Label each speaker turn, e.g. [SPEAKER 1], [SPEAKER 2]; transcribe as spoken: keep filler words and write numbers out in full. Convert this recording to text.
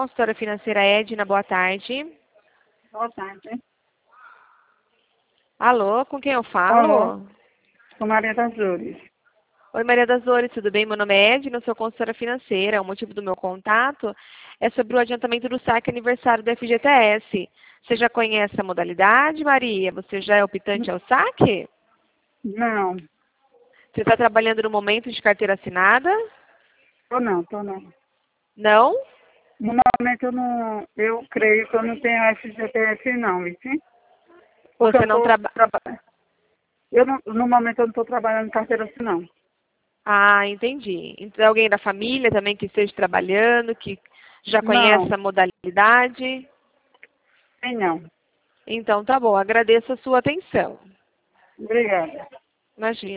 [SPEAKER 1] consultora financeira Edna, boa tarde.
[SPEAKER 2] Boa tarde.
[SPEAKER 1] Alô, com quem eu falo?
[SPEAKER 2] Alô, sou Maria das Dores.
[SPEAKER 1] Oi, Maria das Dores, tudo bem? Meu nome é Edna, sou consultora financeira. O motivo do meu contato é sobre o adiantamento do saque aniversário do F G T S. Você já conhece a modalidade, Maria? Você já é optante ao saque?
[SPEAKER 2] Não,
[SPEAKER 1] Você está trabalhando no momento de carteira assinada?
[SPEAKER 2] tô não, tô não.
[SPEAKER 1] Não?
[SPEAKER 2] No momento eu não, eu creio que eu não tenho F G T S não, viu? Porque
[SPEAKER 1] Você
[SPEAKER 2] eu
[SPEAKER 1] não
[SPEAKER 2] tô
[SPEAKER 1] trabalha...
[SPEAKER 2] trabalhando. Eu não, no momento eu não estou trabalhando em carteira assim não.
[SPEAKER 1] Ah, entendi. Então, alguém da família também que esteja trabalhando, que já
[SPEAKER 2] Não,
[SPEAKER 1] conhece a modalidade?
[SPEAKER 2] tem não.
[SPEAKER 1] Então, tá bom. Agradeço a sua atenção.
[SPEAKER 2] Obrigada.
[SPEAKER 1] Imagina.